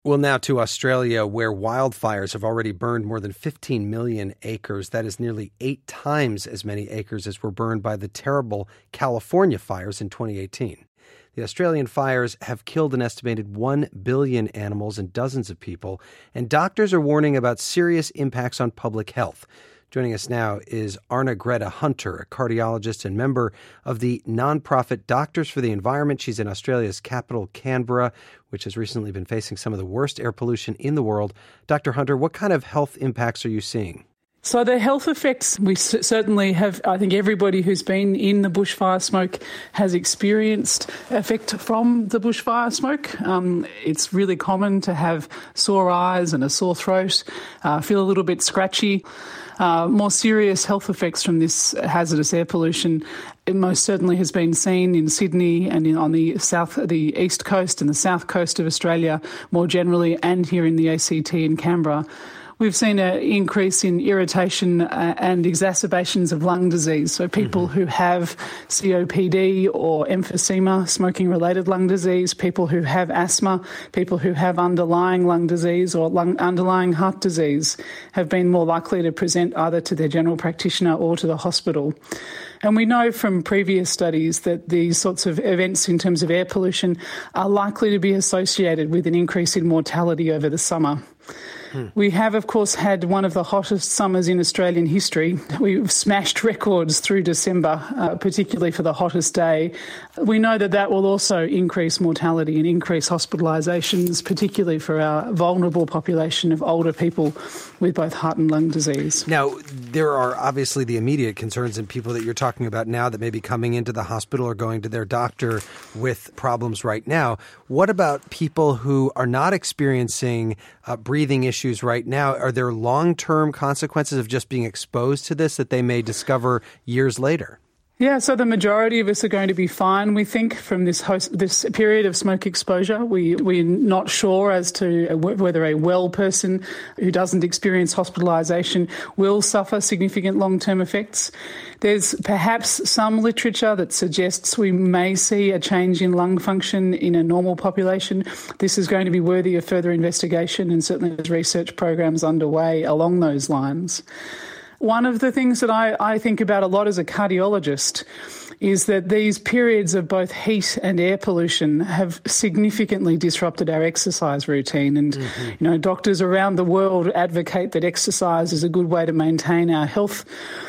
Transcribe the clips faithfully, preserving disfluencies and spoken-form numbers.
Well, now to Australia, where wildfires have already burned more than fifteen million acres. That is nearly eight times as many acres as were burned by the terrible California fires in twenty eighteen. The Australian fires have killed an estimated one billion animals and dozens of people, and doctors are warning about serious impacts on public health. Joining us now is Arna Greta Hunter, a cardiologist and member of the nonprofit Doctors for the Environment. She's in Australia's capital, Canberra, which has recently been facing some of the worst air pollution in the world. Doctor Hunter, what kind of health impacts are you seeing? So the health effects, we c- certainly have, I think everybody who's been in the bushfire smoke has experienced effect from the bushfire smoke. Um, it's really common to have sore eyes and a sore throat, uh, feel a little bit scratchy. Uh, more serious health effects from this hazardous air pollution, it most certainly has been seen in Sydney and in, on the south, the east coast and the south coast of Australia more generally, and here in the A C T in Canberra. We've seen an increase in irritation and exacerbations of lung disease. So people mm-hmm. who have C O P D or emphysema, smoking-related lung disease, people who have asthma, people who have underlying lung disease or lung, underlying heart disease have been more likely to present either to their general practitioner or to the hospital. And we know from previous studies that these sorts of events in terms of air pollution are likely to be associated with an increase in mortality over the summer. Hmm. We have, of course, had one of the hottest summers in Australian history. We've smashed records through December, uh, particularly for the hottest day. We know that that will also increase mortality and increase hospitalisations, particularly for our vulnerable population of older people with both heart and lung disease. Now, there are obviously the immediate concerns in people that you're talking about now that may be coming into the hospital or going to their doctor with problems right now. What about people who are not experiencing uh, breathing issues right now? Are there long-term consequences of just being exposed to this that they may discover years later? Yeah, so the majority of us are going to be fine, we think, from this host, this period of smoke exposure. We, we're not sure as to whether a well person who doesn't experience hospitalisation will suffer significant long-term effects. There's perhaps some literature that suggests we may see a change in lung function in a normal population. This is going to be worthy of further investigation, and certainly there's research programs underway along those lines. One of the things that I, I think about a lot as a cardiologist is that these periods of both heat and air pollution have significantly disrupted our exercise routine. And, mm-hmm. you know, doctors around the world advocate that exercise is a good way to maintain our health.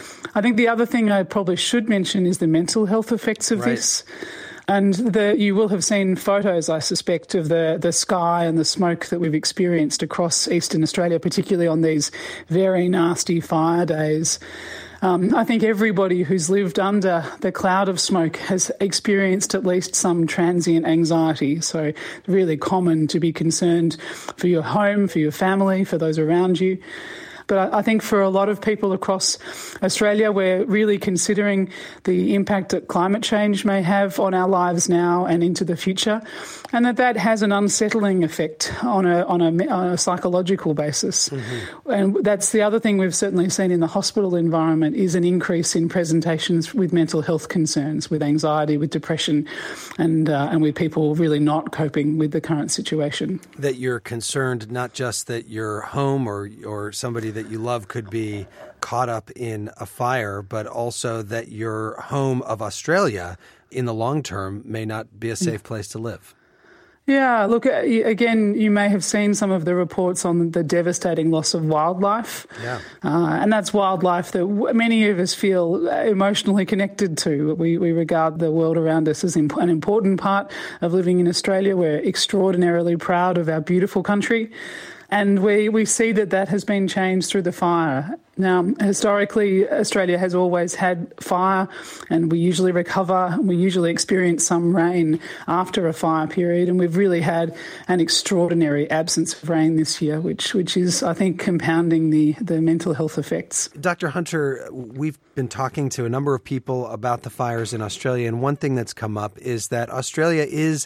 I think the other thing I probably should mention is the mental health effects of right. this. And the, you will have seen photos, I suspect, of the, the sky and the smoke that we've experienced across eastern Australia, particularly on these very nasty fire days. Um, I think everybody who's lived under the cloud of smoke has experienced at least some transient anxiety. So really common to be concerned for your home, for your family, for those around you. But I think for a lot of people across Australia, we're really considering the impact that climate change may have on our lives now and into the future, and that that has an unsettling effect on a on a, on a psychological basis. Mm-hmm. And that's the other thing we've certainly seen in the hospital environment is an increase in presentations with mental health concerns, with anxiety, with depression, and uh, and with people really not coping with the current situation. That you're concerned not just that your home or or somebody that you love could be caught up in a fire, but also that your home of Australia in the long term may not be a safe place to live. Yeah, look, again, you may have seen some of the reports on the devastating loss of wildlife. Yeah. Uh, and that's wildlife that many of us feel emotionally connected to. We, we regard the world around us as an important part of living in Australia. We're extraordinarily proud of our beautiful country. And we, we see that that has been changed through the fire. Now, historically, Australia has always had fire, and we usually recover. We usually experience some rain after a fire period, and we've really had an extraordinary absence of rain this year, which which is, I think, compounding the, the mental health effects. Doctor Hunter, we've been talking to a number of people about the fires in Australia, and one thing that's come up is that Australia is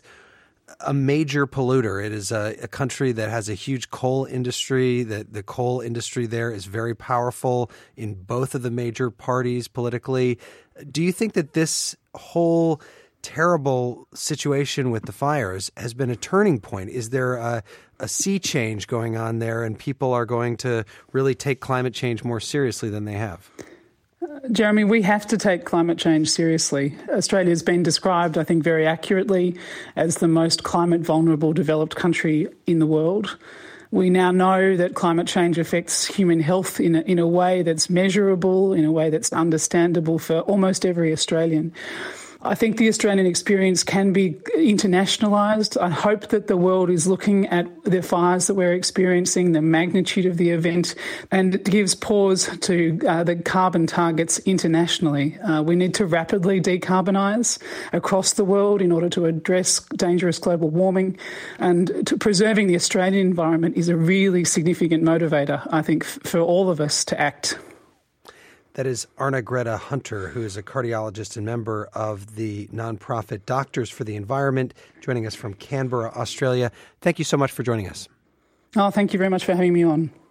a major polluter. It is a, a country that has a huge coal industry. That the coal industry there is very powerful in both of the major parties politically. Do you think that this whole terrible situation with the fires has been a turning point. Is there a, a sea change going on there, and people are going to really take climate change more seriously than they have? Jeremy, we have to take climate change seriously. Australia has been described, I think, very accurately as the most climate vulnerable developed country in the world. We now know that climate change affects human health in a, in a way that's measurable, in a way that's understandable for almost every Australian. I think the Australian experience can be internationalised. I hope that the world is looking at the fires that we're experiencing, the magnitude of the event, and it gives pause to uh, the carbon targets internationally. Uh, we need to rapidly decarbonise across the world in order to address dangerous global warming, and to preserving the Australian environment is a really significant motivator, I think, f- for all of us to act. That is Arnagretta Hunter, who is a cardiologist and member of the nonprofit Doctors for the Environment, joining us from Canberra, Australia. Thank you so much for joining us. Oh, thank you very much for having me on.